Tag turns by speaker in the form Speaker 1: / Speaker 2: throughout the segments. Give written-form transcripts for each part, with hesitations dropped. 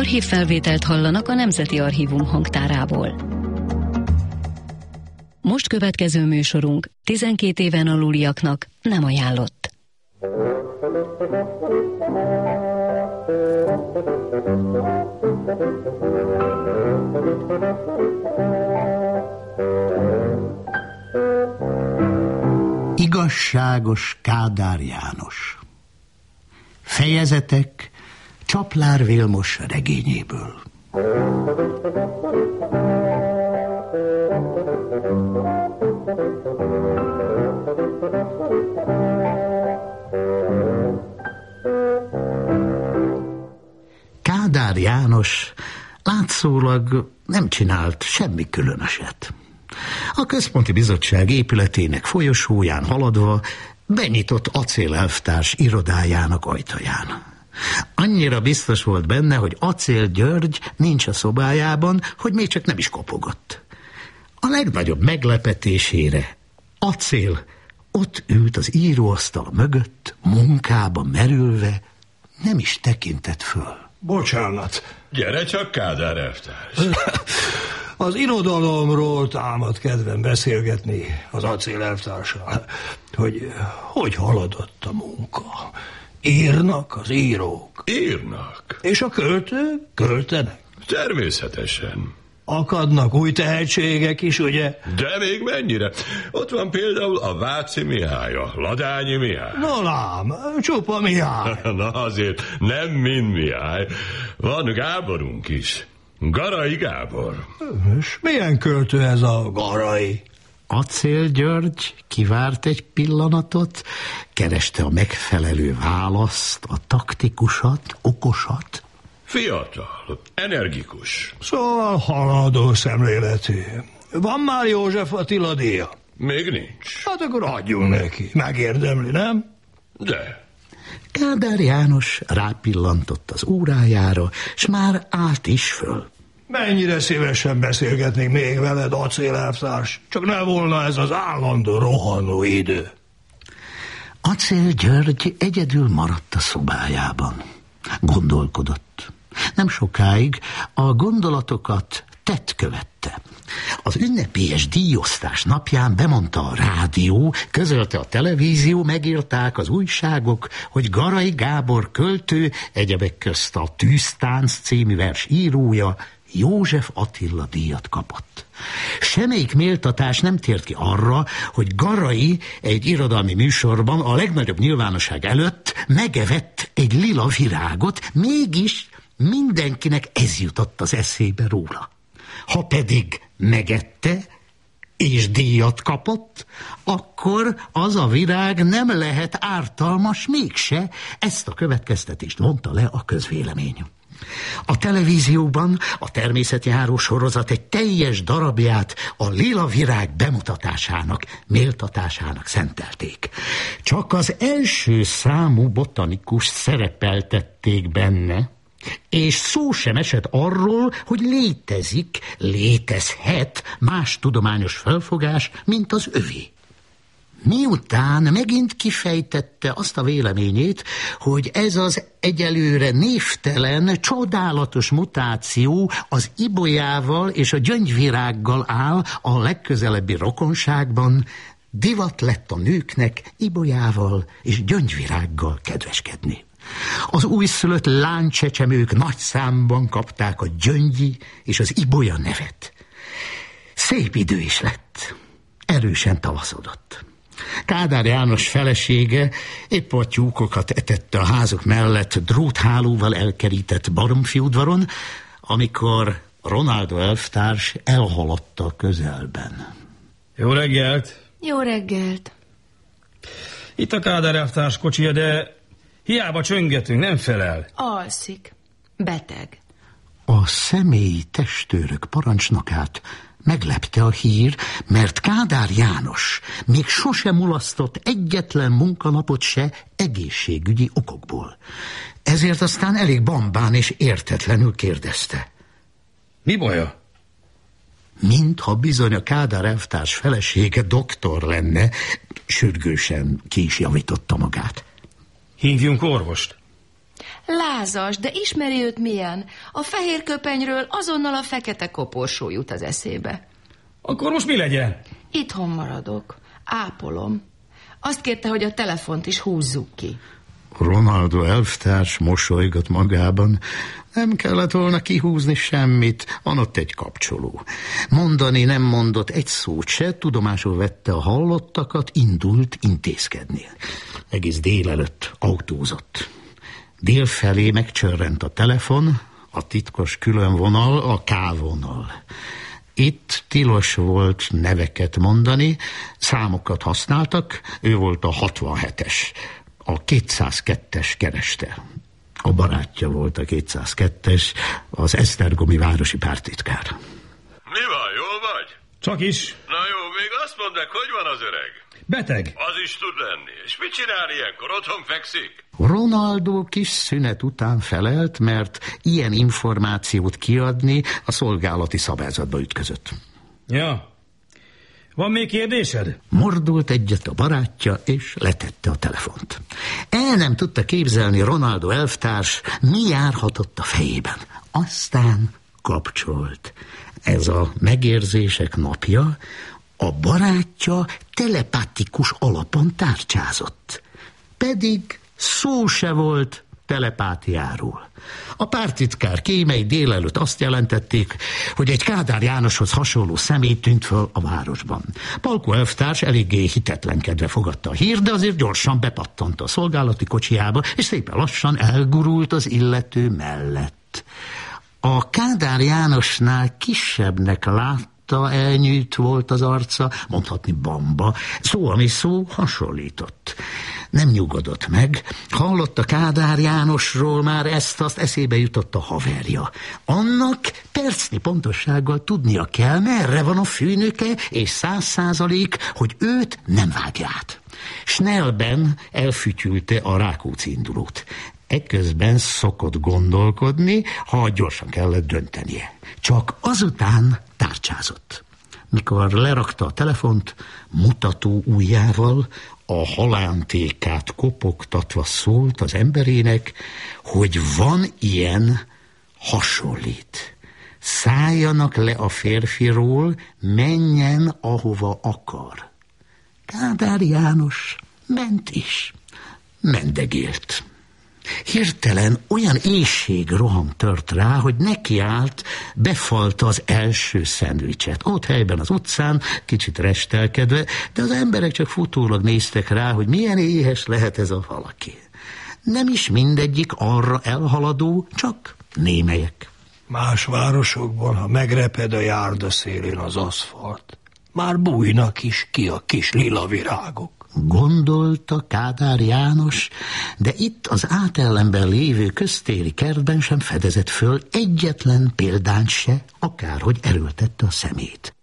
Speaker 1: Archívfelvételt hallanak a Nemzeti Archívum hangtárából. Most következő műsorunk 12 éven aluliaknak nem ajánlott.
Speaker 2: Igazságos Kádár János. Fejezetek Csaplár Vilmos regényéből. Kádár János látszólag nem csinált semmi különöset. A Központi Bizottság épületének folyosóján haladva benyitott acélelvtárs irodájának ajtaján. Annyira biztos volt benne, hogy Acél György nincs a szobájában, hogy még csak nem is kopogott. A legnagyobb meglepetésére Acél ott ült az íróasztal mögött, munkába merülve, nem is tekintett föl.
Speaker 3: Bocsánat.
Speaker 4: Gyere csak, Kádár elvtárs.
Speaker 3: Az irodalomról támad kedvem beszélgetni az Acél elvtársal, hogy haladott a munka. Írnak az írók.
Speaker 4: Írnak.
Speaker 3: És a költők költenek.
Speaker 4: Természetesen.
Speaker 3: Akadnak új tehetségek is, ugye?
Speaker 4: De még mennyire? Ott van például a Váci Mihály, a Ladányi Mihály.
Speaker 3: No lám, csupa Mihály.
Speaker 4: Na azért nem mind Mihály. Van Gáborunk is. Garai Gábor.
Speaker 3: És milyen költő ez a Garai?
Speaker 2: Acél György kivárt egy pillanatot, kereste a megfelelő választ, a taktikusat, okosat.
Speaker 4: Fiatal, energikus.
Speaker 3: Szóval haladó szemléletű. Van már József Attila díja?
Speaker 4: Még nincs.
Speaker 3: Hát akkor adjunk neki. Megérdemli, nem?
Speaker 4: De.
Speaker 2: Kádár János rápillantott az órájára, s már állt is föl.
Speaker 3: Mennyire szívesen beszélgetnék még veled, Acél elvtárs, csak ne volna ez az állandó rohanó idő.
Speaker 2: Acél György egyedül maradt a szobájában. Gondolkodott. Nem sokáig a gondolatokat tett követte. Az ünnepélyes díjosztás napján bemondta a rádió, közölte a televízió, megírták az újságok, hogy Garai Gábor költő, egyebek közt a Tűztánc című vers írója József Attila díjat kapott. Semmelyik méltatás nem tért ki arra, hogy Garai egy irodalmi műsorban a legnagyobb nyilvánosság előtt megevett egy lila virágot, mégis mindenkinek ez jutott az eszébe róla. Ha pedig megette és díjat kapott, akkor az a virág nem lehet ártalmas mégse, ezt a következtetést vonta le a közvélemény. A televízióban a természetjáró sorozat egy teljes darabját a lila virág bemutatásának, méltatásának szentelték. Csak az első számú botanikus szerepeltették benne, és szó sem esett arról, hogy létezhet más tudományos felfogás, mint az övé. Miután megint kifejtette azt a véleményét, hogy ez az egyelőre névtelen, csodálatos mutáció az ibolyával és a gyöngyvirággal áll a legközelebbi rokonságban, divat lett a nőknek ibolyával és gyöngyvirággal kedveskedni. Az újszülött lánycsecsemők nagy számban kapták a gyöngyi és az ibolya nevet. Szép idő is lett, erősen tavaszodott. Kádár János felesége épp a tyúkokat etette a házuk mellett dróthálóval elkerített baromfi udvaron, amikor Ronaldo elvtárs elhaladt a közelben.
Speaker 5: Jó reggelt!
Speaker 6: Jó reggelt!
Speaker 5: Itt a Kádár elvtárs kocsija, de hiába csöngetünk, nem felel.
Speaker 6: Alszik. Beteg.
Speaker 2: A személyi testőrök parancsnokát meglepte a hír, mert Kádár János még sosem mulasztott egyetlen munkanapot se egészségügyi okokból. Ezért aztán elég bambán és értetlenül kérdezte.
Speaker 5: Mi baja?
Speaker 2: Mintha bizony a Kádár elvtárs felesége doktor lenne, sürgősen ki is javította magát.
Speaker 5: Hívjunk orvost.
Speaker 6: Lázas, de ismeri őt milyen? A fehér köpenyről azonnal a fekete koporsó jut az eszébe.
Speaker 5: Akkor most mi legyen?
Speaker 6: Itthon maradok. Ápolom. Azt kérte, hogy a telefont is húzzuk ki.
Speaker 2: Ronaldo elvtárs mosolygott magában. Nem kellett volna kihúzni semmit, van ott egy kapcsoló. Mondani nem mondott egy szót se, tudomásul vette a hallottakat, indult intézkedni. Egész délelőtt autózott. Délfelé megcsörrent a telefon, a titkos különvonal, a K-vonal. Itt tilos volt neveket mondani, számokat használtak, ő volt a 67-es. A 202-es kereste. A barátja volt a 202-es, az Esztergomi városi pártitkár.
Speaker 4: Mi van, jól vagy?
Speaker 5: Csak is.
Speaker 4: Na jó, még azt mondd meg, hogy van az öreg?
Speaker 5: Beteg.
Speaker 4: Az is tud lenni. És mit csinál ilyenkor? Otthon fekszik?
Speaker 2: Ronaldo kis szünet után felelt, mert ilyen információt kiadni a szolgálati szabályzatba ütközött.
Speaker 5: Ja. Van még kérdésed?
Speaker 2: Mordult egyet a barátja, és letette a telefont. El nem tudta képzelni Ronaldo elvtárs, mi járhatott a fejében. Aztán kapcsolt. Ez a megérzések napja, a barátja telepatikus alapon tárcsázott. Pedig szó se volt telepátiáról. A pártitkár kémei délelőtt azt jelentették, hogy egy Kádár Jánoshoz hasonló személy tűnt föl a városban. Palko elvtárs eléggé hitetlenkedve fogadta a hírt, de azért gyorsan bepattant a szolgálati kocsijába, és szépen lassan elgurult az illető mellett. A Kádár Jánosnál kisebbnek látta, elnyűjt volt az arca, mondhatni bamba, szó ami szó hasonlított. Nem nyugodott meg, hallotta Kádár Jánosról már ezt-azt, eszébe jutott a haverja. Annak percnyi pontossággal tudnia kell, merre van a főnöke, és 100%, hogy őt nem vágja át. Snellben elfütyülte a Rákóczi indulót. Ekközben szokott gondolkodni, ha gyorsan kellett döntenie. Csak azután tárcsázott. Mikor lerakta a telefont, mutató ujjával a halántékát kopogtatva szólt az emberének, hogy van ilyen, hasonlít. Szálljanak le a férfiról, menjen ahova akar. Kádár János ment is, mendegélt. Hirtelen olyan éhségroham tört rá, hogy nekiállt, befalta az első szendvicset. Ott helyben az utcán, kicsit restelkedve, de az emberek csak futólag néztek rá, hogy milyen éhes lehet ez a valaki. Nem is mindegyik arra elhaladó, csak némelyek.
Speaker 3: Más városokban, ha megreped a járda szélén az aszfalt, már bújnak is ki a kis lila virágok.
Speaker 2: Gondolta Kádár János, de itt az átellenben lévő köztéri kertben sem fedezett föl egyetlen példányt se, akárhogy erőltette a szemét.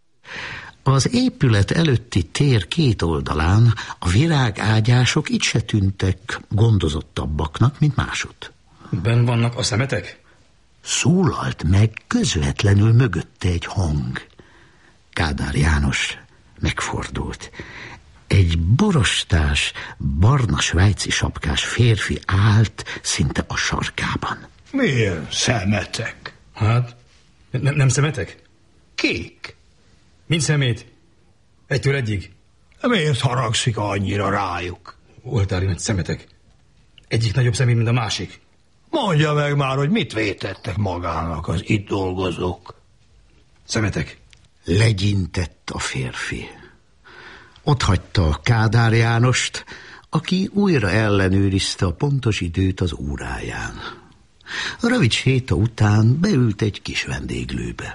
Speaker 2: Az épület előtti tér két oldalán a virágágyások itt se tűntek gondozottabbaknak, mint másút.
Speaker 5: Benn vannak a szemetek?
Speaker 2: Szólalt meg közvetlenül mögötte egy hang. Kádár János megfordult. Egy borostás, barna svájci sapkás férfi állt szinte a sarkában.
Speaker 3: Milyen szemetek?
Speaker 5: Hát, nem szemetek?
Speaker 3: Kék.
Speaker 5: Mind szemét? Egytől egyig?
Speaker 3: Miért haragszik annyira rájuk?
Speaker 5: Oltári nagy szemetek. Egyik nagyobb személy, mint a másik.
Speaker 3: Mondja meg már, hogy mit vétettek magának az itt dolgozók.
Speaker 5: Szemetek.
Speaker 2: Legyintett a férfi. Ott hagyta a Kádár Jánost, aki újra ellenőrizte a pontos időt az óráján. A rövid séta után beült egy kis vendéglőbe.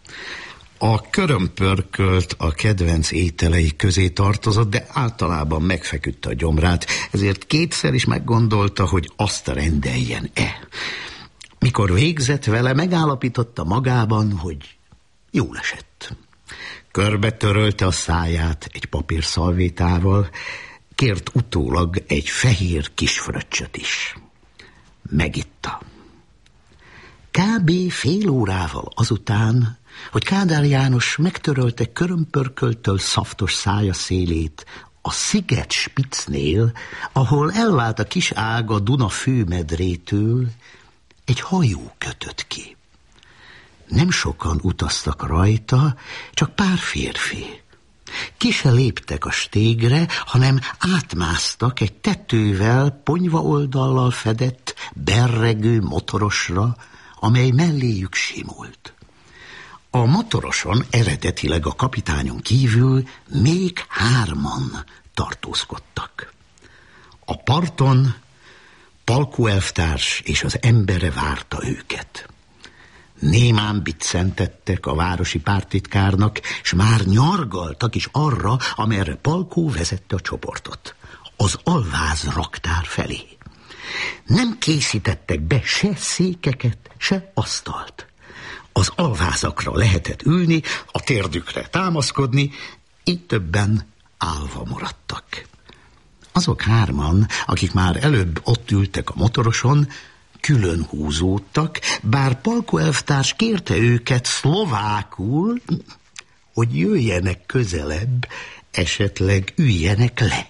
Speaker 2: A körömpörkölt a kedvenc ételei közé tartozott, de általában megfeküdte a gyomrát, ezért kétszer is meggondolta, hogy azt rendeljen-e. Mikor végzett vele, megállapította magában, hogy jól esett. Körbe törölte a száját egy papírszalvétával, kért utólag egy fehér kisfröccsöt is. Megitta. Kb. fél órával azután, hogy Kádár János megtörölte körömpörköltől szaftos szája szélét, A Sziget-Spitznél, ahol elvált a kis ág a Duna főmedrétől, egy hajó kötött ki. Nem sokan utaztak rajta, csak pár férfi. Ki se léptek a stégre, hanem átmásztak egy tetővel, ponyvaoldallal fedett, berregő motorosra, amely melléjük simult. A motoroson eredetileg a kapitányon kívül még 3 tartózkodtak. A parton Palkó elvtárs és az embere várta őket. Némán biccentettek a városi pártitkárnak, s már nyargaltak is arra, amerre Palkó vezette a csoportot, az alváz raktár felé. Nem készítettek be se székeket, se asztalt. Az alvázakra lehetett ülni, a térdükre támaszkodni, így többen állva maradtak. Azok 3, akik már előbb ott ültek a motoroson, külön húzódtak, bár Palkó elvtárs kérte őket szlovákul, hogy jöjjenek közelebb, esetleg üljenek le.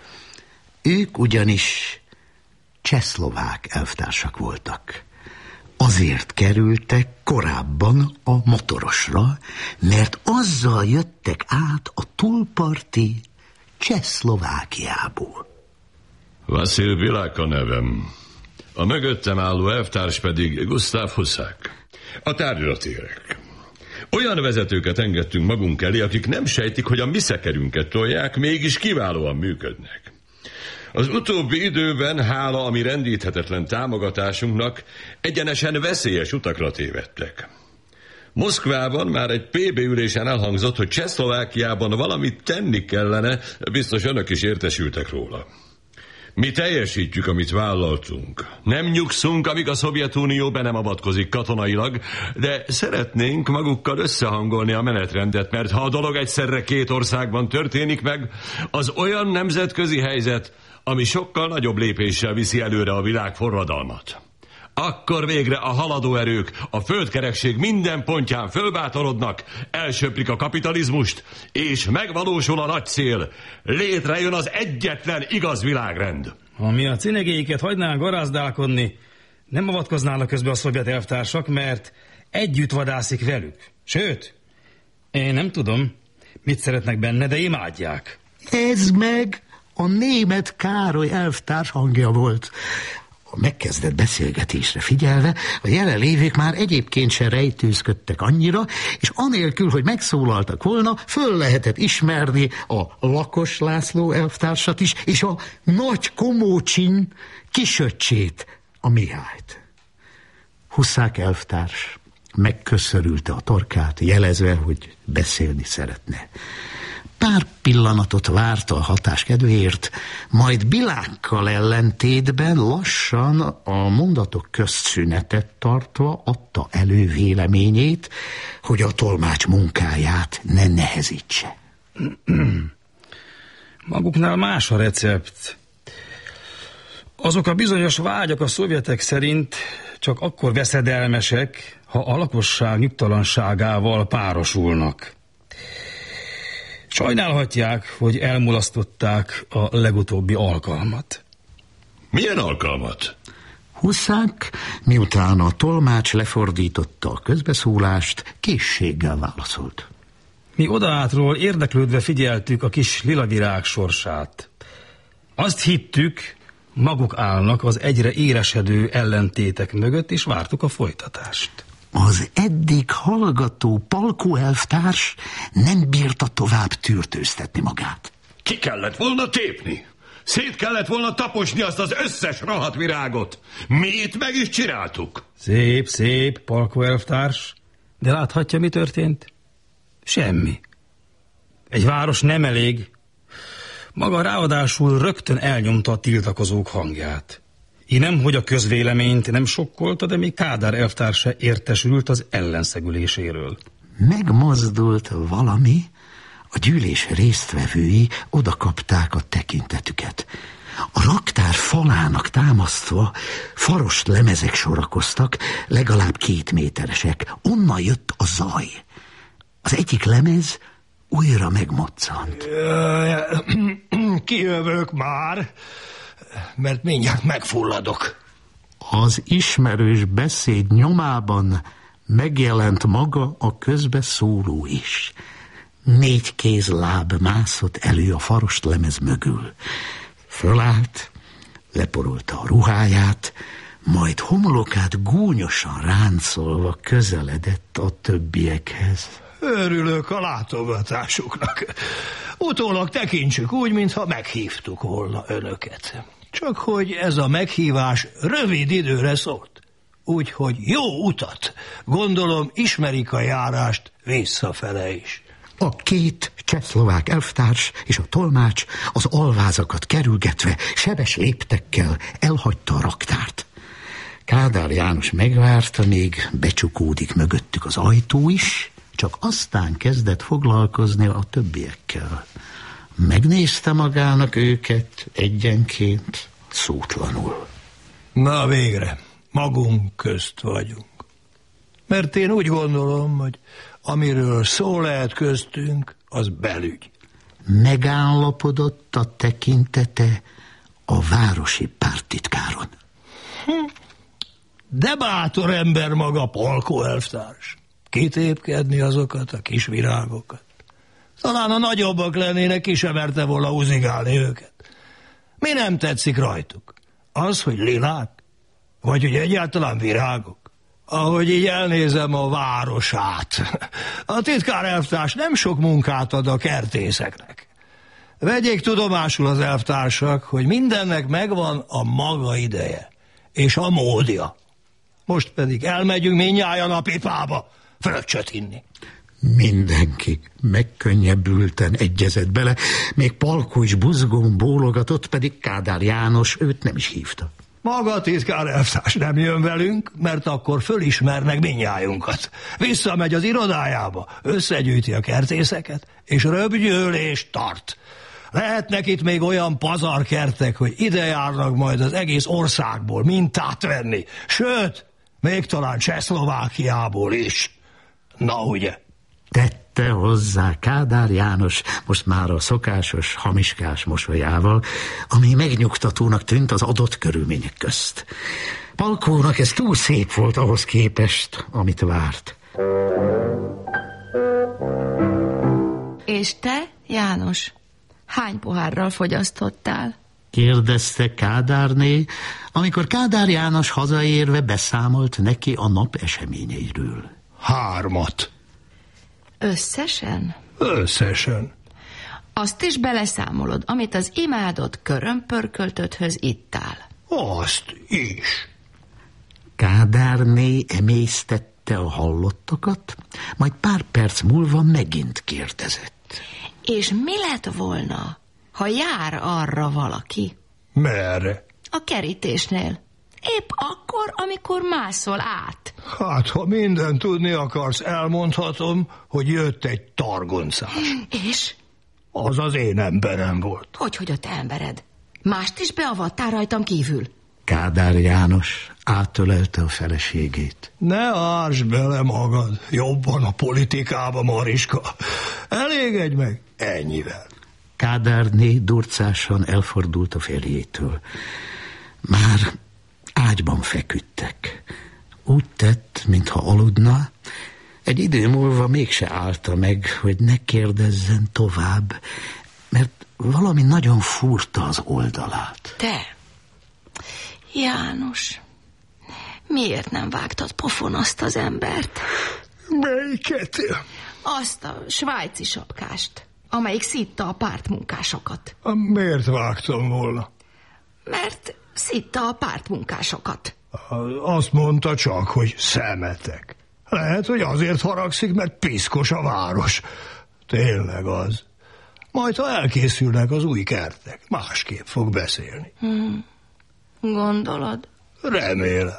Speaker 2: Ők ugyanis csehszlovák elvtársak voltak. Azért kerültek korábban a motorosra, mert azzal jöttek át a túlparti Csehszlovákiából.
Speaker 4: Vasil Világ a nevem. A mögöttem álló elvtárs pedig Gusztáv Huszák. A tárgyra térek. Olyan vezetőket engedtünk magunk elé, akik nem sejtik, hogy a mi szekerünket tolják, mégis kiválóan működnek. Az utóbbi időben, hála a mi rendíthetetlen támogatásunknak, egyenesen veszélyes utakra tévedtek. Moszkvában már egy PB ülésen elhangzott, hogy Csehszlovákiában valamit tenni kellene, biztos önök is értesültek róla. Mi teljesítjük, amit vállaltunk. Nem nyugszunk, amíg a Szovjetunió be nem avatkozik katonailag, de szeretnénk magukkal összehangolni a menetrendet, mert ha a dolog egyszerre 2 országban történik meg, az olyan nemzetközi helyzet, ami sokkal nagyobb lépéssel viszi előre a világ forradalmat. Akkor végre a haladó erők a földkerekség minden pontján fölbátorodnak, elsöprik a kapitalizmust, és megvalósul a nagy cél. Létrejön az egyetlen igaz világrend.
Speaker 5: Ami a cinegéiket hagyná garázdálkodni, nem avatkoznának közbe a szovjet elvtársak, mert együtt vadászik velük. Sőt, én nem tudom, mit szeretnek benne, de imádják.
Speaker 2: Ez meg a német Károly elvtárs hangja volt. A megkezdett beszélgetésre figyelve, a jelenlévők már egyébként se rejtőzködtek annyira, és anélkül, hogy megszólaltak volna, föl lehetett ismerni a Lakos László elvtársat is, és a nagy Komócsin kisöccsét, a Mihályt. Huszák elvtárs megköszörülte a torkát, jelezve, hogy beszélni szeretne. Pár pillanatot várta a hatás kedvéért, majd Bilákkal ellentétben lassan a mondatok közt szünetet tartva adta elő véleményét, hogy a tolmács munkáját ne nehezítse.
Speaker 5: Maguknál más a recept. Azok a bizonyos vágyak a szovjetek szerint csak akkor veszedelmesek, ha a lakosság nyugtalanságával párosulnak. Sajnálhatják, hogy elmulasztották a legutóbbi alkalmat.
Speaker 4: Milyen alkalmat?
Speaker 2: Huszák, miután a tolmács lefordította a közbeszólást, készséggel válaszolt.
Speaker 5: Mi odaátról érdeklődve figyeltük a kis lilavirág sorsát. Azt hittük, maguk állnak az egyre élesedő ellentétek mögött, és vártuk a folytatást.
Speaker 2: Az eddig hallgató Palkó elvtárs nem bírta tovább tűrtőztetni magát.
Speaker 4: Ki kellett volna tépni? Szét kellett volna taposni azt az összes rohadt virágot. Mi itt meg is csináltuk.
Speaker 5: Szép, szép, Palkó elvtárs, de láthatja, mi történt? Semmi. Egy város nem elég. Maga ráadásul rögtön elnyomta a tiltakozók hangját. Így nem, hogy a közvéleményt nem sokkolta, de még Kádár elvtárs se értesült az ellenszegüléséről.
Speaker 2: Megmozdult valami, a gyűlés résztvevői odakapták a tekintetüket. A raktár falának támasztva faros lemezek sorakoztak, legalább 2 méteresek. Onnan jött a zaj. Az egyik lemez újra megmoccant.
Speaker 3: Kijövök már, mert mindjárt megfulladok.
Speaker 2: Az ismerős beszéd nyomában megjelent maga a közbeszóló is. 4 kézláb mászott elő a farostlemez mögül. Fölállt, leporolta a ruháját, majd homlokát gúnyosan ráncolva közeledett a többiekhez.
Speaker 3: Örülök a látogatásuknak. Utólag tekintsük úgy, mintha meghívtuk volna önöket. Csak hogy ez a meghívás rövid időre szólt. Úgyhogy jó utat. Gondolom ismerik a járást visszafele is.
Speaker 2: A 2 csehszlovák elftárs és a tolmács az alvázakat kerülgetve sebes léptekkel elhagyta a raktárt. Kádár János megvárta, még becsukódik mögöttük az ajtó is, csak aztán kezdett foglalkozni a többiekkel. Megnézte magának őket egyenként, szótlanul.
Speaker 3: Na végre, magunk közt vagyunk. Mert én úgy gondolom, hogy amiről szó lehet köztünk, az belügy.
Speaker 2: Megállapodott a tekintete a városi párttitkáron.
Speaker 3: De bátor ember maga Palkó elvtárs. Kitépkedni azokat a kis virágokat. Talán a nagyobbak lennének, ki sem merte volna uzigálni őket. Mi nem tetszik rajtuk? Az, hogy lilák? Vagy hogy egyáltalán virágok? Ahogy így elnézem a városát. A titkár elvtárs nem sok munkát ad a kertészeknek. Vegyék tudomásul az elvtársak, hogy mindennek megvan a maga ideje, és a módja. Most pedig elmegyünk mindnyájan a pipába, fröccsöt inni.
Speaker 2: Mindenki megkönnyebbülten egyezett bele, még Palkó is buzgón bólogatott, pedig Kádár János őt nem is hívta.
Speaker 3: Maga titkár elvtárs nem jön velünk, mert akkor fölismernek mindnyájunkat. Visszamegy az irodájába, összegyűjti a kertészeket, és röpgyűlést tart. Lehetnek itt még olyan pazarkertek, hogy ide járnak majd az egész országból mintát venni. Sőt, még talán Csehszlovákiából is. Na ugye?
Speaker 2: Tette hozzá Kádár János most már a szokásos hamiskás mosolyával, ami megnyugtatónak tűnt az adott körülmények közt. Palkónak ez túl szép volt ahhoz képest, amit várt.
Speaker 6: És te, János, hány pohárral fogyasztottál?
Speaker 2: Kérdezte Kádárné, amikor Kádár János hazaérve beszámolt neki a nap eseményeiről.
Speaker 3: 3.
Speaker 6: Összesen?
Speaker 3: Összesen.
Speaker 6: Azt is beleszámolod, amit az imádott körömpörköltöthöz ittál?
Speaker 3: Azt is.
Speaker 2: Kádárné emésztette a hallottakat, majd pár perc múlva megint kérdezett.
Speaker 6: És mi lett volna, ha jár arra valaki?
Speaker 3: Merre?
Speaker 6: A kerítésnél. Épp akkor, amikor mászol át.
Speaker 3: Hát, ha mindent tudni akarsz, elmondhatom, hogy jött egy targoncás.
Speaker 6: És?
Speaker 3: Az az én emberem volt.
Speaker 6: Hogy a te embered? Mást is beavattál rajtam kívül?
Speaker 2: Kádár János átölelte a feleségét.
Speaker 3: Ne ásd bele magad, jobban a politikába, Mariska. Elégedj meg ennyivel.
Speaker 2: Kádárné durcásan elfordult a férjétől. Már ágyban feküdtek. Úgy tett, mintha aludna. Egy idő múlva mégse állta meg, hogy ne kérdezzen tovább, mert valami nagyon fúrta az oldalát.
Speaker 6: Te, János, miért nem vágtad pofon azt az embert?
Speaker 3: Melyiket?
Speaker 6: Azt a svájci sapkást, amelyik szitta a pártmunkásokat.
Speaker 3: Miért vágtam volna?
Speaker 6: Mert szitta a pártmunkásokat.
Speaker 3: Azt mondta csak, hogy szemetek. Lehet, hogy azért haragszik, mert piszkos a város. Tényleg az. Majd, ha elkészülnek az új kertek, másképp fog beszélni.
Speaker 6: Gondolod?
Speaker 3: Remélem.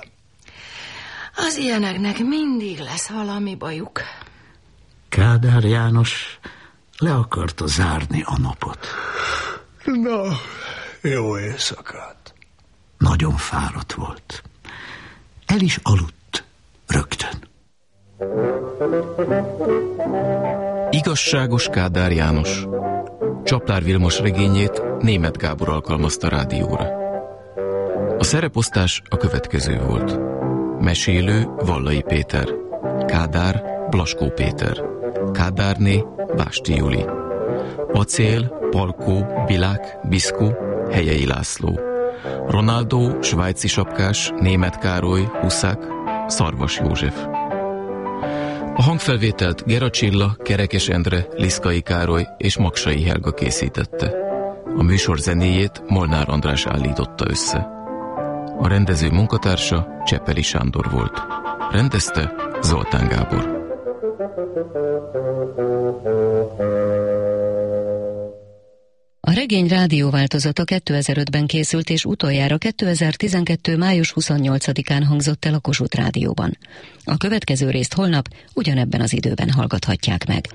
Speaker 6: Az ilyeneknek mindig lesz valami bajuk.
Speaker 2: Kádár János le akarta zárni a napot.
Speaker 3: Na, jó éjszakát.
Speaker 2: Nagyon fáradt volt. El is aludt rögtön.
Speaker 7: Igazságos Kádár János. Csaplár Vilmos regényét Németh Gábor alkalmazta rádióra. A szereposztás a következő volt. Mesélő Vallai Péter, Kádár Blaskó Péter, Kádárné Básti Juli, Acél, Palkó, Bilák, Biszku, Helyei László, Ronaldo, Svájci Sapkás, Németh Károly, Huszák, Szarvas József. A hangfelvételt Gera Csilla, Kerekes Endre, Liszkai Károly és Maksai Helga készítette. A műsor zenéjét Molnár András állította össze. A rendező munkatársa Csepeli Sándor volt. Rendezte Zoltán Gábor.
Speaker 1: A regény rádióváltozata 2005-ben készült, és utoljára 2012. május 28-án hangzott el a Kossuth Rádióban. A következő részt holnap ugyanebben az időben hallgathatják meg.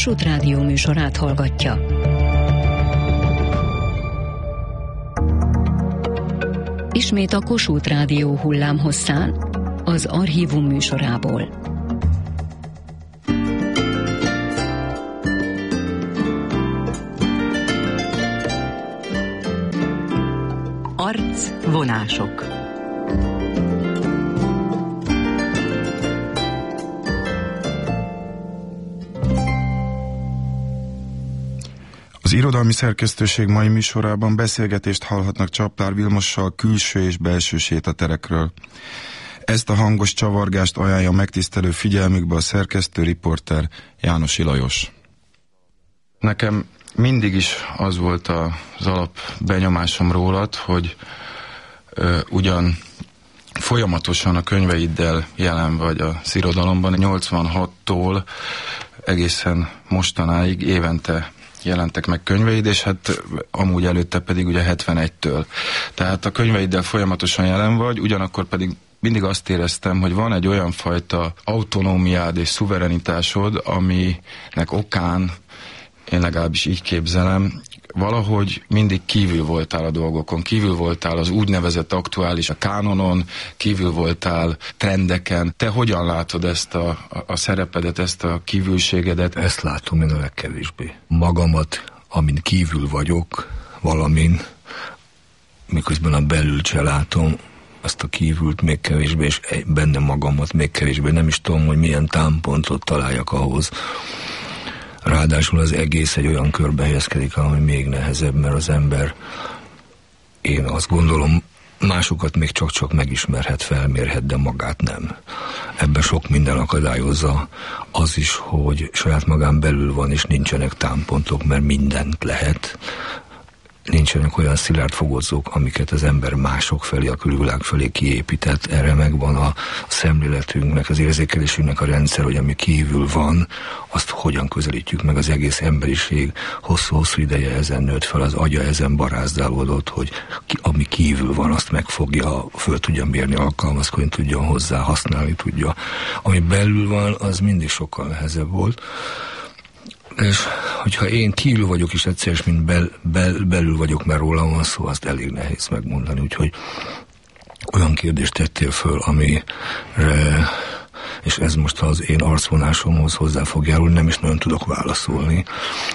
Speaker 1: Kossuth Rádió műsorát hallgatja. Ismét a Kossuth Rádió hullámhosszán, az Archívum műsorából.
Speaker 8: Arcvonások.
Speaker 9: Az irodalmi szerkesztőség mai műsorában beszélgetést hallhatnak Csaplár Vilmossal külső és belső sétaterekről. Ezt a hangos csavargást ajánlja megtisztelő figyelmükbe a szerkesztő riporter Jánosi Lajos. Nekem mindig is az volt az alap benyomásom rólad, hogy ugyan folyamatosan a könyveiddel jelen vagy az irodalomban, 86-tól egészen mostanáig évente jelentek meg könyveid, és hát amúgy előtte pedig ugye 71-től. Tehát a könyveiddel folyamatosan jelen vagy, ugyanakkor pedig mindig azt éreztem, hogy van egy olyan fajta autonómiád és szuverenitásod, aminek okán, én legalábbis így képzelem, valahogy mindig kívül voltál a dolgokon, kívül voltál az úgynevezett aktuális a kánonon, kívül voltál trendeken. Te hogyan látod ezt a szerepedet, ezt a kívülségedet?
Speaker 10: Ezt látom én a legkevésbé. Magamat, amin kívül vagyok, valamin, miközben a belül se látom, azt a kívült még kevésbé, és benne magamat még kevésbé. Nem is tudom, hogy milyen támpontot találjak ahhoz. Ráadásul az egész egy olyan körbe helyezkedik, ami még nehezebb, mert az ember, én azt gondolom, másokat még csak-csak megismerhet, felmérhet, de magát nem. Ebben sok minden akadályozza az is, hogy saját magán belül van, és nincsenek támpontok, mert mindent lehet. Nincsenek olyan szilárd fogodzók, amiket az ember mások felé, a külvilág felé kiépített. Erre megvan a szemléletünknek, az érzékelésünknek a rendszer, hogy ami kívül van, azt hogyan közelítjük meg. Az egész emberiség hosszú-hosszú ideje ezen nőtt fel, az agya ezen barázdálódott, hogy ami kívül van, azt megfogja, föl tudja mérni, alkalmazkodni tudja hozzá, használni tudja. Ami belül van, az mindig sokkal nehezebb volt. És hogyha én kívül vagyok is egyszer, mint belül vagyok, mert rólam van szó, azt elég nehéz megmondani. Úgyhogy olyan kérdést tettél föl, amire, és ez most az én arcvonásomhoz hozzá fog járulni, nem is nagyon tudok válaszolni.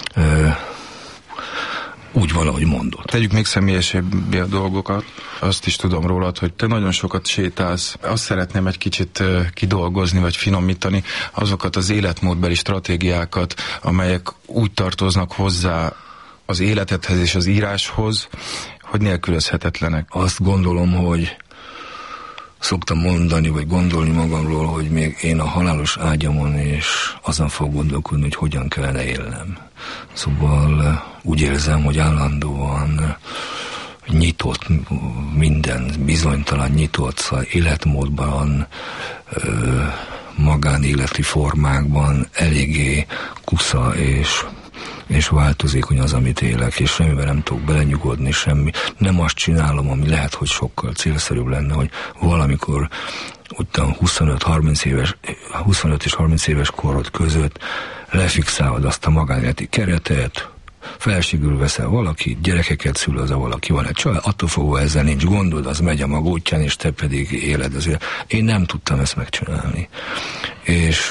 Speaker 10: Úgy van, ahogy mondod.
Speaker 9: Tegyük még személyesebbé a dolgokat. Azt is tudom rólad, hogy te nagyon sokat sétálsz. Azt szeretném egy kicsit kidolgozni, vagy finomítani azokat az életmódbeli stratégiákat, amelyek úgy tartoznak hozzá az életedhez és az íráshoz, hogy nélkülözhetetlenek.
Speaker 10: Azt gondolom, hogy szoktam mondani, vagy gondolni magamról, hogy még én a halálos ágyamon és azon fog gondolkodni, hogy hogyan kellene élnem. Szóval úgy érzem, hogy állandóan nyitott, minden bizonytalan nyitott, szóval életmódban, magánéleti formákban eléggé kusza és változékony az, amit élek, és semmiben nem tudok belenyugodni, semmi. Nem azt csinálom, ami lehet, hogy sokkal célszerűbb lenne, hogy valamikor utána 25 és 30 éves korod között lefixálod azt a magánéleti keretet, felségül veszel valakit, gyerekeket szül az a valaki, van egy család, attól fogva ezzel nincs gondod, az megy a maga útján, és te pedig éled azért. Én nem tudtam ezt megcsinálni. És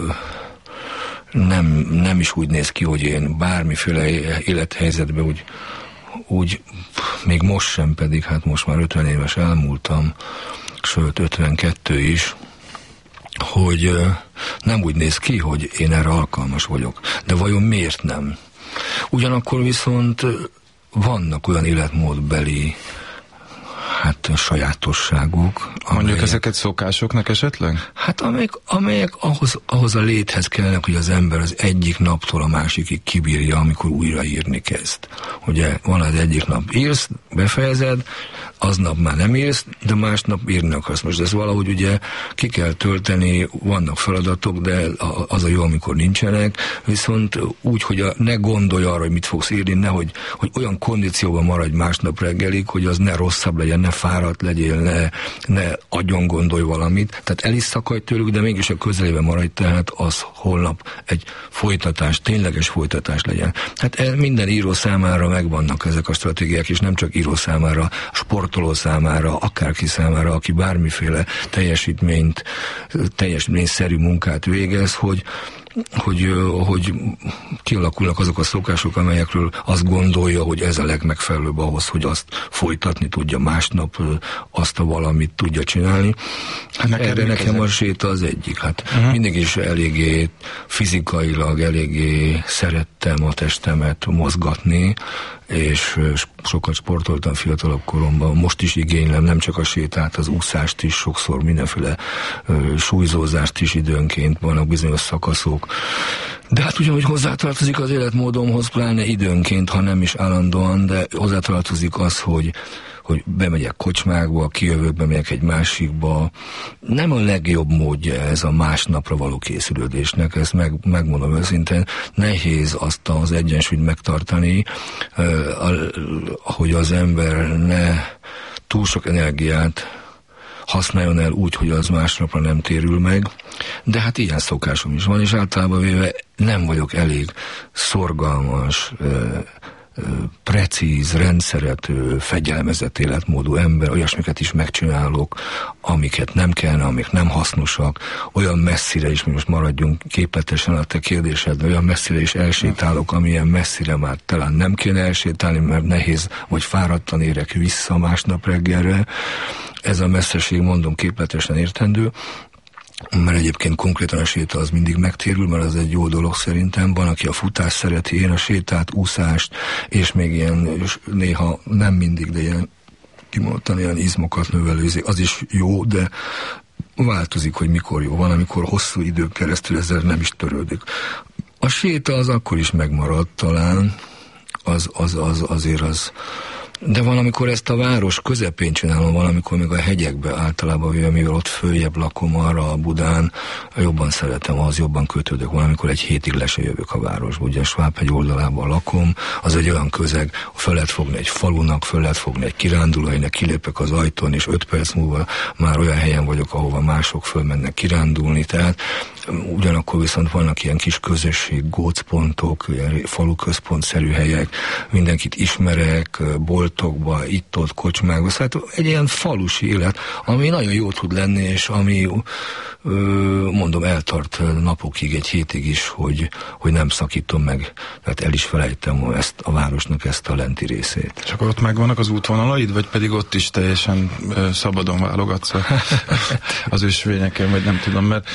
Speaker 10: nem is úgy néz ki, hogy én bármiféle élethelyzetben úgy még most sem, pedig hát most már 50 éves elmúltam, sőt 52 is, hogy nem úgy néz ki, hogy én erre alkalmas vagyok. De vajon miért nem? Ugyanakkor viszont vannak olyan életmódbeli sajátosságok.
Speaker 9: Mondjuk ezeket szokásoknak esetleg?
Speaker 10: Hát amelyek ahhoz a léthez kellene, hogy az ember az egyik naptól a másikig kibírja, amikor újraírni kezd. Ugye van az egyik nap írsz, befejezed, aznap már nem írsz, de másnap írni akarsz. Most ez valahogy ugye ki kell tölteni, vannak feladatok, de az a jó, amikor nincsenek, viszont úgy, hogy ne gondolj arra, hogy mit fogsz írni, nehogy hogy olyan kondícióban maradj másnap reggelig, hogy az ne rosszabb legyen, ne fáradt legyél, ne agyon gondolj valamit. Tehát el is szakadj tőlük, de mégis a közelében maradj, tehát az holnap egy folytatás, tényleges folytatás legyen. Hát minden író számára megvannak ezek a stratégiák, és nem csak író számára, sportoló számára, akárki számára, aki bármiféle teljesítményszerű munkát végez, hogy kialakulnak azok a szokások, amelyekről azt gondolja, hogy ez a legmegfelelőbb ahhoz, hogy azt folytatni tudja másnap, azt a valamit tudja csinálni. Hát erre nekem a séta az egyik. Hát mindig is eléggé fizikailag, eléggé szerettem a testemet mozgatni, és sokat sportoltam fiatalabb koromban. Most is igénylem nem csak a sétát, az úszást is, sokszor mindenféle súlyzózást is időnként, vannak bizonyos szakaszok. De hát ugyanúgy hozzátartozik az életmódomhoz, pláne időnként, ha nem is állandóan, de hozzátartozik az, hogy bemegyek kocsmákba, kijövök, bemegyek egy másikba. Nem a legjobb módja ez a másnapra való készülődésnek, ezt megmondom őszintén. Nehéz azt az egyensúlyt megtartani, hogy az ember ne túl sok energiát használjon el úgy, hogy az másnapra nem térül meg, de hát ilyen szokásom is van, és általában véve nem vagyok elég szorgalmas, precíz, rendszerető, fegyelmezett életmódú ember, olyasmiket is megcsinálok, amiket nem kellene, amik nem hasznosak, olyan messzire is, mi most maradjunk képletesen a te kérdésedre, olyan messzire is elsétálok, amilyen messzire már talán nem kéne elsétálni, mert nehéz, vagy fáradtan érek vissza másnap reggelre. Ez a messzeség, mondom, képletesen értendő, mert egyébként konkrétan a séta az mindig megtérül, mert az egy jó dolog szerintem. Van, aki a futást szereti, én a sétát, úszást, és még ilyen, néha nem mindig, de ilyen kimondottan ilyen izmokat növelő, az is jó, de változik, hogy mikor jó. Van, amikor hosszú idők keresztül ezzel nem is törődik. A séta az akkor is megmarad talán, azért az. De valamikor ezt a város közepén csinálom, valamikor még a hegyekbe általában, mivel ott följebb lakom arra a Budán, jobban szeretem, az jobban kötődök, valamikor egy hétig le se jövök a városba. Ugye Svábhegy oldalában lakom, az egy olyan közeg, föl lehet fogni egy falunak, föl lehet fogni egy kirándulóhelynek, kilépek az ajtón, és 5 perc múlva már olyan helyen vagyok, ahova mások fölmennek kirándulni, tehát ugyanakkor viszont vannak ilyen kis közösség, gócpontok, ilyen faluközpontszerű helyek, mindenkit ismerek, boltokba, itt-ott, kocsmákba, szóval egy ilyen falusi élet, ami nagyon jó tud lenni, és ami mondom, eltart napokig, egy hétig is, hogy nem szakítom meg, tehát el is felejtem ezt a városnak ezt a lenti részét.
Speaker 9: És akkor ott megvannak az útvonalaid, vagy pedig ott is teljesen szabadon válogatsz az ösvényeken, vagy nem tudom, mert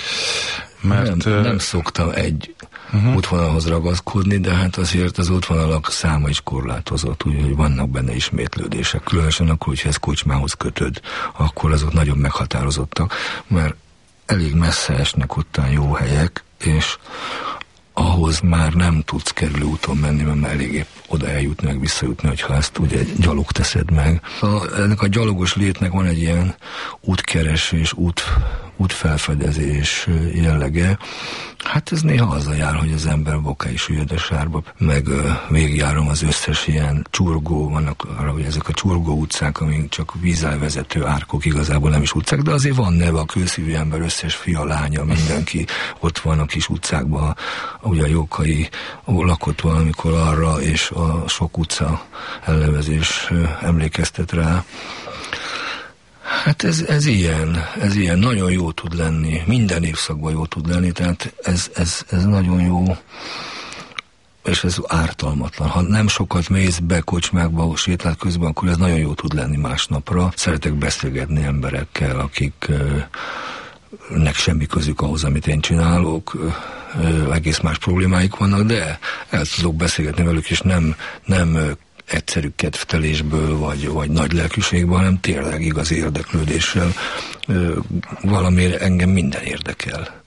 Speaker 10: nem szoktam egy útvonalhoz ragaszkodni, de hát azért az útvonalak száma is korlátozott, úgyhogy vannak benne ismétlődések. Különösen akkor, hogyha ezt kocsmához kötöd, akkor azok nagyon meghatározottak, mert elég messze esnek ottán jó helyek, és ahhoz már nem tudsz kerülő úton menni, mert már elég oda eljutni, meg visszajutni, hogyha ezt ugye gyalog teszed meg. Ennek a gyalogos létnek van egy ilyen útkeresés, útfelfedezés jellege. Hát ez néha azzal jár, hogy az ember bokáig süllyed a sárba, meg végigjárom az összes ilyen csurgó, vannak arra, hogy ezek a csurgó utcák, amik csak vízelvezető árkok, igazából nem is utcák, de azért van neve, a kőszívű ember, összes fia, lánya, mindenki ott van a kis utcákban, ugye a Jókai lakott valamikor arra, és a sok utca elnevezés emlékeztet rá. Hát ez ilyen, nagyon jó tud lenni, minden évszakban jó tud lenni, tehát ez nagyon jó, és ez ártalmatlan. Ha nem sokat mész be kocsmákba, sétál közben, akkor ez nagyon jó tud lenni másnapra. Szeretek beszélgetni emberekkel, akiknek semmi közük ahhoz, amit én csinálok, egész más problémáik vannak, de el tudok beszélgetni velük, és nem egyszerű kedvtelésből, vagy nagy lelkűségből, hanem tényleg igazi érdeklődéssel. Valamiért engem minden érdekel.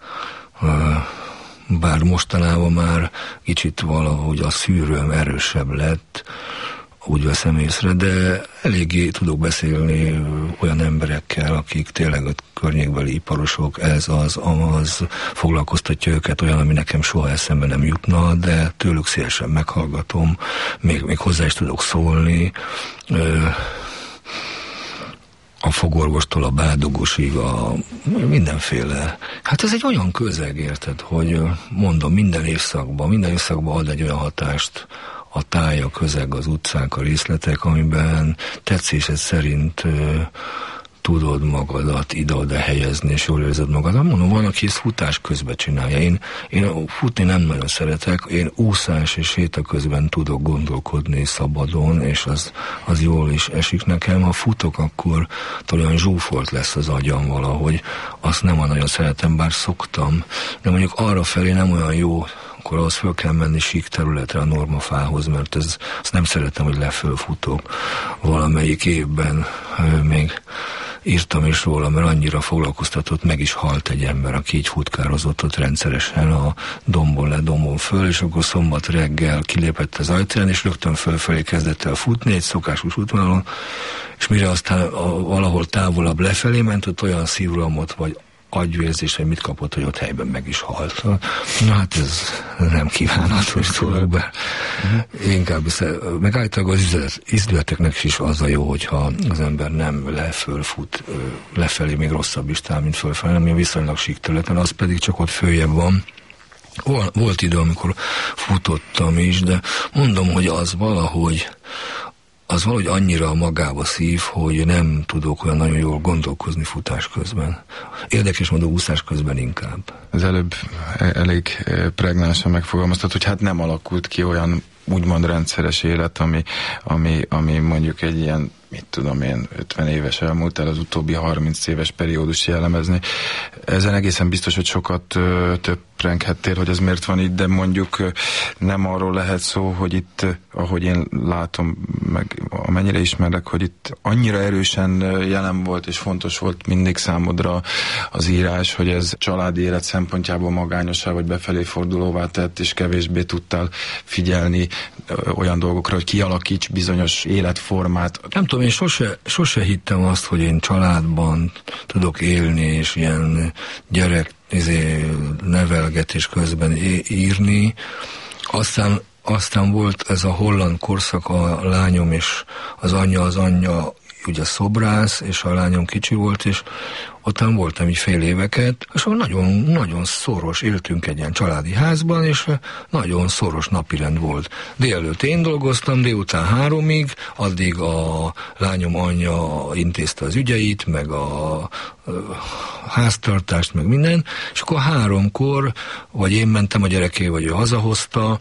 Speaker 10: Bár mostanában már kicsit valahogy a szűrőm erősebb lett, úgy veszem észre, de eléggé tudok beszélni olyan emberekkel, akik tényleg a környékbeli iparosok, ez az, amaz foglalkoztatja őket, olyan, ami nekem soha eszembe nem jutna, de tőlük szélesen meghallgatom, még hozzá is tudok szólni. a fogorvostól a bádogosig, mindenféle. Hát ez egy olyan közeg, érted, hogy mondom, minden évszakban ad egy olyan hatást a táj, a közeg, az utcák, a részletek, amiben tetszésed szerint tudod magadat ide-oda helyezni, és jól érzed magadat. Mondom, van, aki ezt futás közben csinálja. Én futni nem nagyon szeretek, én úszás és séta közben tudok gondolkodni szabadon, és az jól is esik nekem. Ha futok, akkor talán zsúfolt lesz az agyam valahogy. Azt nem nagyon szeretem, bár szoktam. De mondjuk arra felé nem olyan jó, akkor ahhoz föl kell menni sík területre a normafához, mert azt nem szeretem, hogy lefölfutok. Valamelyik évben még írtam is róla, mert annyira foglalkoztatott, meg is halt egy ember, aki így futkározott ott rendszeresen a dombon föl, és akkor szombat reggel kilépett az ajtaján, és rögtön fölfelé kezdett el futni, egy szokásos útvonalon, és mire aztán valahol távolabb lefelé ment, ott olyan szívrohamot vagy agyvérzés, hogy mit kapott, hogy ott helyben meg is halt. Na hát ez nem kívánatos dolog, be. Inkább meg általában az izületeknek is az a jó, hogyha az ember nem fölfut lefelé, még rosszabb is tál, mint fölfelé, ami viszonylag sík területen, az pedig csak ott följebb van. Volt idő, amikor futottam is, de mondom, hogy az valahogy annyira magába szív, hogy nem tudok olyan nagyon jól gondolkozni futás közben. Érdekes módon úszás közben inkább.
Speaker 9: Az előbb elég pregnánsan megfogalmaztat, hogy hát nem alakult ki olyan úgymond rendszeres élet, ami mondjuk egy ilyen, mit tudom én, 50 éves elmúlt el, az utóbbi 30 éves periódus jellemezni. Ezen egészen biztos, hogy sokat töprenghettél, hogy ez miért van itt, de mondjuk nem arról lehet szó, hogy itt, ahogy én látom, meg amennyire ismerlek, hogy itt annyira erősen jelen volt és fontos volt mindig számodra az írás, hogy ez családi élet szempontjából magányosá vagy befelé fordulóvá tett, és kevésbé tudtál figyelni olyan dolgokra, hogy kialakíts bizonyos életformát.
Speaker 10: Nem tudom, én sose hittem azt, hogy én családban tudok élni, és ilyen gyerek nevelgetés közben írni. Aztán volt ez a holland korszak, a lányom és az anyja ugye szobrász, és a lányom kicsi volt, és ottan voltam így fél éveket, és nagyon szoros, éltünk egy ilyen családi házban, és nagyon szoros napirend volt. Délelőtt én dolgoztam, délután 3-ig, addig a lányom anyja intézte az ügyeit, meg a háztartást, meg minden, és akkor 3-kor, vagy én mentem a gyereké, vagy ő hazahozta,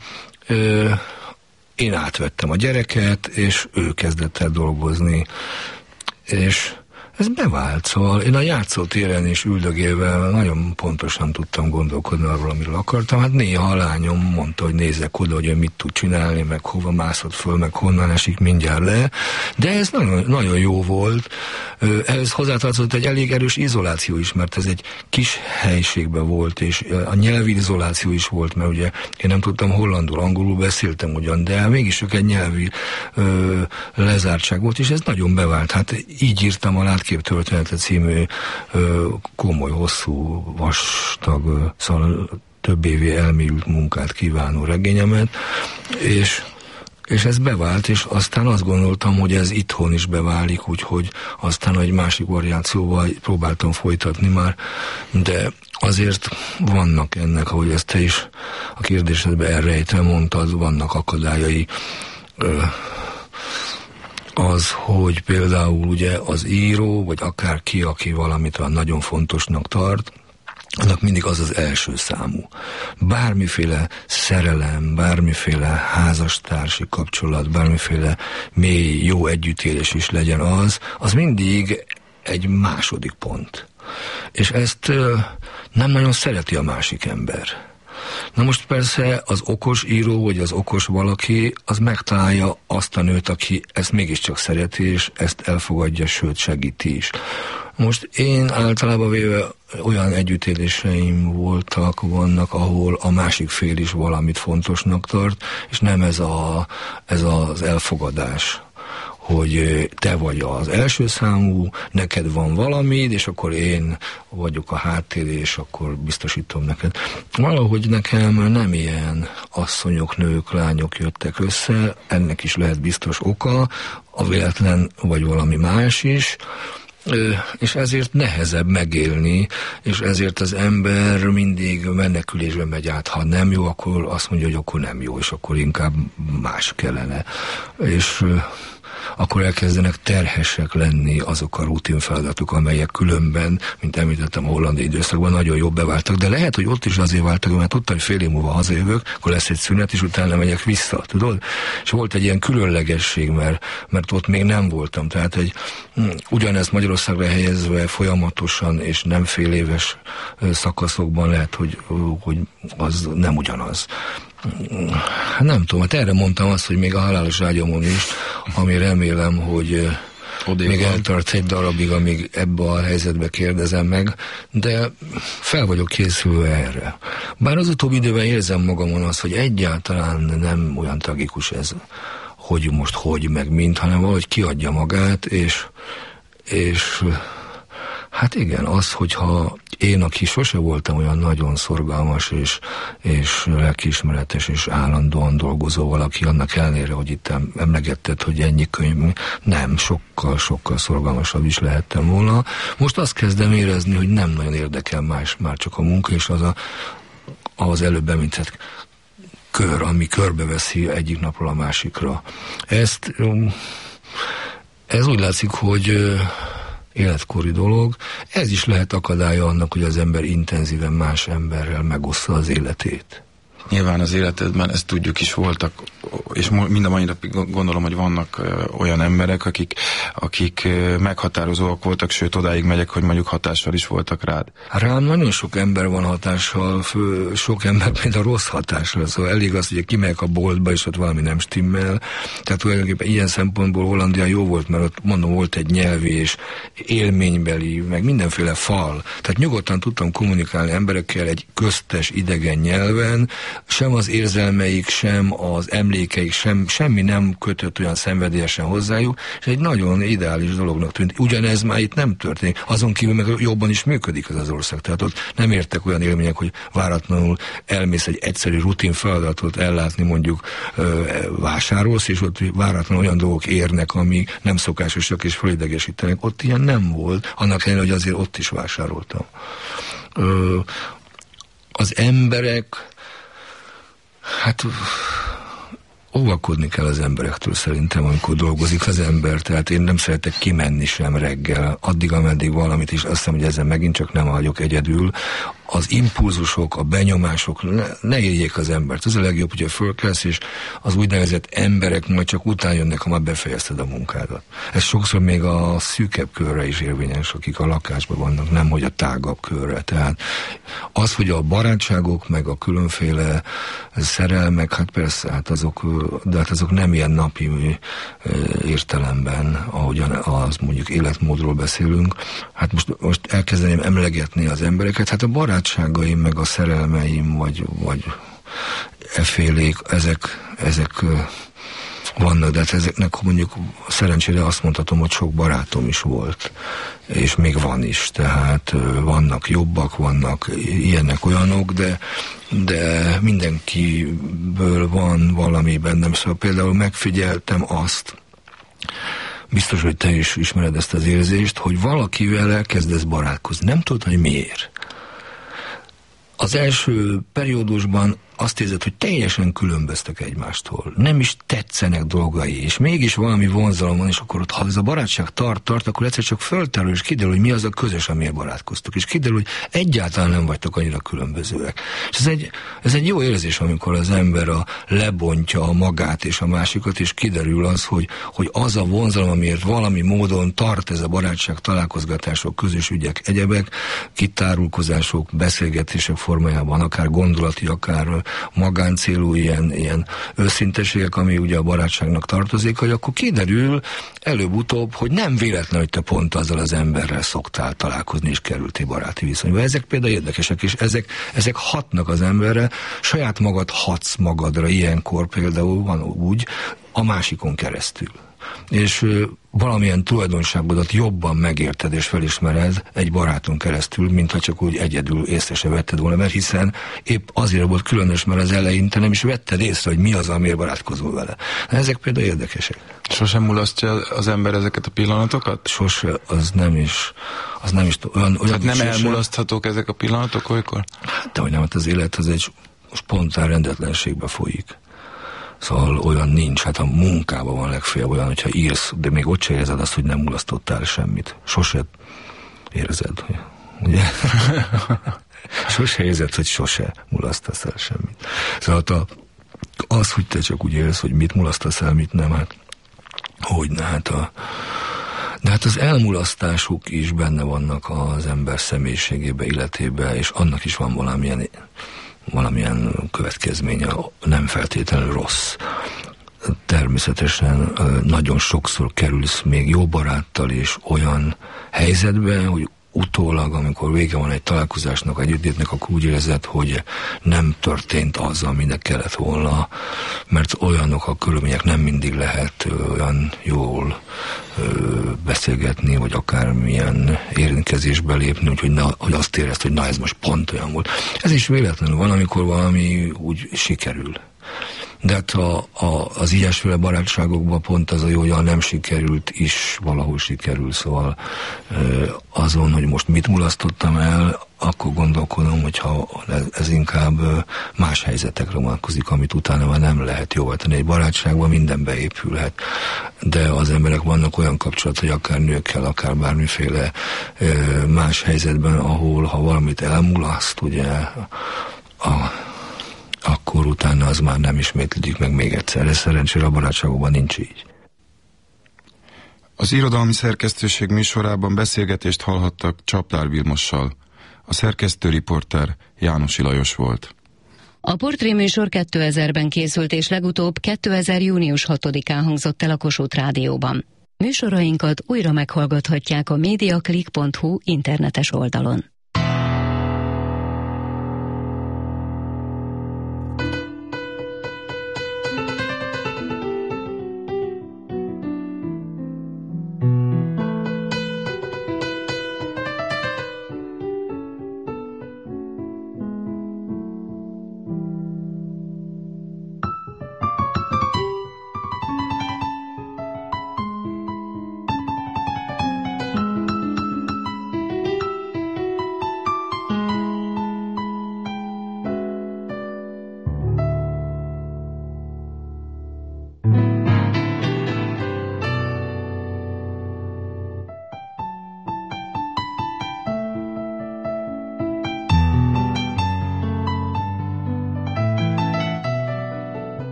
Speaker 10: én átvettem a gyereket, és ő kezdett el dolgozni. És ez bevált, szóval én a játszótéren is üldögélve nagyon pontosan tudtam gondolkodni arról, amiről akartam. Hát néha a lányom mondta, hogy nézzek oda, hogy ő mit tud csinálni, meg hova mászott föl, meg honnan esik mindjárt le. De ez nagyon, nagyon jó volt. Ehhez hozzátartozott egy elég erős izoláció is, mert ez egy kis helyiségben volt, és a nyelvi izoláció is volt, mert ugye én nem tudtam hollandul, angolul beszéltem ugyan, de mégis csak egy nyelvi lezártság volt, és ez nagyon bevált. Hát így írtam a Látképtörténete című komoly, hosszú, vastag, szóval több évi elmélyült munkát kívánó regényemet, és ez bevált, és aztán azt gondoltam, hogy ez itthon is beválik, úgyhogy aztán egy másik variációval próbáltam folytatni már, de azért vannak ennek, ahogy ezt te is a kérdésedben elrejtve mondtad, vannak akadályai. Az, hogy például ugye az író, vagy akárki, aki valamit olyan nagyon fontosnak tart, annak mindig az első számú. Bármiféle szerelem, bármiféle házastársi kapcsolat, bármiféle mély, jó együttélés is legyen az mindig egy második pont. És ezt nem nagyon szereti a másik ember. Na most persze az okos író, vagy az okos valaki, az megtalálja azt a nőt, aki ezt mégiscsak szereti, és ezt elfogadja, sőt segíti is. Most én általában véve olyan együttéléseim vannak, ahol a másik fél is valamit fontosnak tart, és nem ez az elfogadás, hogy te vagy az első számú, neked van valamid, és akkor én vagyok a háttér, és akkor biztosítom neked. Valahogy nekem nem ilyen asszonyok, nők, lányok jöttek össze, ennek is lehet biztos oka, a véletlen vagy valami más is, és ezért nehezebb megélni, és ezért az ember mindig menekülésbe megy át. Ha nem jó, akkor azt mondja, hogy akkor nem jó, és akkor inkább más kellene. És akkor elkezdenek terhesek lenni azok a rutinfeladatok, amelyek különben, mint említettem, a hollandi időszakban nagyon jobb beváltak, de lehet, hogy ott is azért váltak, mert tudtam, hogy fél év múlva hazajövök, akkor lesz egy szünet, és utána megyek vissza, tudod? És volt egy ilyen különlegesség, mert ott még nem voltam, tehát ugyanezt Magyarországra helyezve folyamatosan, és nem fél éves szakaszokban lehet, hogy az nem ugyanaz. Nem tudom, hát erre mondtam azt, hogy még a halálos ágyamon is, ami remélem, hogy még eltart egy darabig, amíg ebbe a helyzetbe kérdezem meg, de fel vagyok készülve erre. Bár az utóbbi időben érzem magamon azt, hogy egyáltalán nem olyan tragikus ez, hogy most hogy, meg mint, hanem valahogy kiadja magát, és hát igen, az, hogyha én, aki sose voltam olyan nagyon szorgalmas és lelkiismeretes és állandóan dolgozó valaki, annak ellenére, hogy itt emlegetted, hogy ennyi könyv, nem, sokkal szorgalmasabb is lehettem volna. Most azt kezdem érezni, hogy nem nagyon érdekel más, már csak a munka, és az előbb említett kör, ami körbeveszi egyik napról a másikra. Ez úgy látszik, hogy életkori dolog. Ez is lehet akadálya annak, hogy az ember intenzíven más emberrel megossza az életét.
Speaker 9: Nyilván az életedben, ezt tudjuk is voltak, és mind a mai napig gondolom, hogy vannak olyan emberek, akik meghatározóak voltak, sőt odáig megyek, hogy mondjuk hatással is voltak rád.
Speaker 10: Rám nagyon sok ember van hatással, sok ember például rossz hatással, szóval elég az, hogy kimegyek a boltba, és ott valami nem stimmel. Tehát tulajdonképpen ilyen szempontból Hollandia jó volt, mert ott mondom, volt egy nyelvi és élménybeli, meg mindenféle fal. Tehát nyugodtan tudtam kommunikálni emberekkel egy köztes idegen nyelven, sem az érzelmeik, sem az emlékeik, semmi nem kötött olyan szenvedélyesen hozzájuk, és egy nagyon ideális dolognak tűnt. Ugyanez már itt nem történik. Azon kívül meg jobban is működik az ország. Tehát ott nem értek olyan élmények, hogy váratlanul elmész egy egyszerű rutin feladatot ellátni, mondjuk vásárolsz, és ott váratlanul olyan dolgok érnek, ami nem szokásosak és felidegesítenek. Ott ilyen nem volt, annak ellenére, hogy azért ott is vásároltam. Az emberek, hát óvakodni kell az emberektől szerintem, amikor dolgozik az ember, tehát én nem szeretek kimenni sem reggel, addig, ameddig valamit is, azt hiszem, hogy ezzel megint csak nem hagyok egyedül. Az impulzusok, a benyomások ne érjék az embert. Az a legjobb, hogyha fölkelsz, és az úgynevezett emberek majd csak után jönnek, ha már befejezted a munkádat. Ez sokszor még a szűkebb körre is érvényes, akik a lakásban vannak, nem hogy a tágabb körre. Tehát az, hogy a barátságok, meg a különféle szerelmek, hát persze, de azok nem ilyen napi értelemben, ahogyan az mondjuk életmódról beszélünk. Hát most elkezdeném emlegetni az embereket, hát a barátságaim, meg a szerelmeim, vagy effélék, ezek vannak, de hát ezeknek mondjuk szerencsére azt mondhatom, hogy sok barátom is volt, és még van is, tehát vannak jobbak, vannak ilyenek, olyanok, de mindenkiből van valami bennem, szóval például megfigyeltem azt, biztos, hogy te is ismered ezt az érzést, hogy valakivel elkezdesz barátkozni, nem tudod, hogy miért. Az első periódusban azt érzed, hogy teljesen különböztek egymástól. Nem is tetszenek dolgai, és mégis valami vonzalom van, és akkor ott, ha ez a barátság tart, akkor egyszer csak fölterül, és kiderül, hogy mi az a közös, amiért barátkoztok. És kiderül, hogy egyáltalán nem vagytok annyira különbözőek. És ez egy jó érzés, amikor az ember lebontja a magát és a másikat, és kiderül az, hogy az a vonzalom, amiért valami módon tart ez a barátság, találkozgatások, közös ügyek, egyebek, kitárulkozások, beszélgetések formájában, akár gondolati, akár magáncélú ilyen őszinteségek, ami ugye a barátságnak tartozik, hogy akkor kiderül előbb-utóbb, hogy nem véletlen, hogy te pont azzal az emberrel szoktál találkozni, és kerültél baráti viszonyba. Ezek például érdekesek, és ezek hatnak az emberre, saját magad hatsz magadra ilyenkor például van úgy, a másikon keresztül. és valamilyen tulajdonságodat jobban megérted és felismered egy baráton keresztül, mint ha csak úgy egyedül észre se vetted volna, mert hiszen épp azért volt különös, mert az elején te nem is vetted észre, hogy mi az, amiért barátkozol vele. Ezek például érdekesek.
Speaker 9: Sosem mulasztja az ember ezeket a pillanatokat?
Speaker 10: Sose, az nem is olyan
Speaker 9: tehát nem
Speaker 10: sose.
Speaker 9: elmulaszthatók ezek a pillanatok olykor?
Speaker 10: Hát, dehogy nem, hát az élet az egy spontán rendetlenségbe folyik. Szóval olyan nincs, hát a munkában van legfeljebb olyan, hogyha írsz, de még ott se érzed azt, hogy nem mulasztottál semmit. Sose érzed, ugye? Sose érzed, hogy sose mulasztasz el semmit. Szóval az, hogy te csak úgy érsz, hogy mit mulasztasz el, mit nem, hát hogyne, de hát az elmulasztásuk is benne vannak az ember személyiségébe, életébe, és annak is van valamilyen következménye, nem feltétlenül rossz. Természetesen nagyon sokszor kerülsz még jó baráttal is olyan helyzetbe, hogy utólag, amikor vége van egy találkozásnak, egy együttlétnek, akkor úgy érzed, hogy nem történt az, aminek kellett volna, mert olyanok a körülmények, nem mindig lehet olyan jól beszélgetni, vagy akármilyen érintkezésbe lépni, úgyhogy hogy azt érezd, hogy na ez most pont olyan volt. Ez is véletlenül van, amikor valami úgy sikerül. De hát az ilyesféle barátságokban pont az a jó, hogy a nem sikerült is valahol sikerül, szóval azon, hogy most mit mulasztottam el, akkor gondolkodom, hogyha ez inkább más helyzetekre vonatkozik, amit utána már nem lehet jóvá tenni. Egy barátságban minden beépülhet, de az emberek vannak olyan kapcsolat, hogy akár nőkkel, akár bármiféle más helyzetben, ahol ha valamit elmulaszt, ugye akkor utána az már nem ismétlődik meg még egyszer. Ez szerencsére a barátságokban nincs így.
Speaker 9: Az irodalmi szerkesztőség műsorában beszélgetést hallhattak Csaplár Vilmossal. A szerkesztő riporter Jánosi Lajos volt.
Speaker 1: A portréműsor 2000-ben készült, és legutóbb 2000. június 6-án hangzott el a Kossuth Rádióban. Műsorainkat újra meghallgathatják a mediaclick.hu internetes oldalon.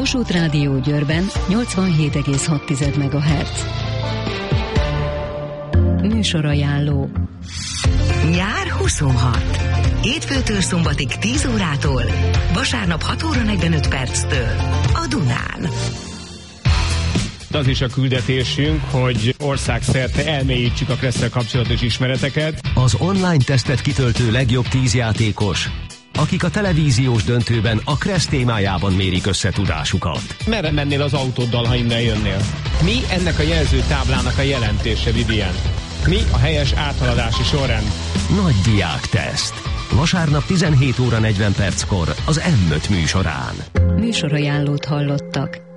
Speaker 1: Kossuth Rádió Győrben 87,6 MHz. Műsorajánló.
Speaker 8: Nyár 26. Hétfőtől szombatig 10 órától, vasárnap 6 óra 45 perctől a Dunán.
Speaker 11: Az is a küldetésünk, hogy országszerte elmélyítsük a Kresszel kapcsolatos ismereteket.
Speaker 12: Az online tesztet kitöltő legjobb 10 játékos, akik a televíziós döntőben a Kressz témájában mérik össze tudásukat.
Speaker 11: Merre mennél az autóddal, ha innen jönnél? Mi ennek a jelzőtáblának a jelentése, Vivien? Mi a helyes áthaladási sorrend?
Speaker 12: Nagy diákteszt. Vasárnap 17 óra 40 perckor az M5 műsorán.
Speaker 1: Műsorajánlót hallottak.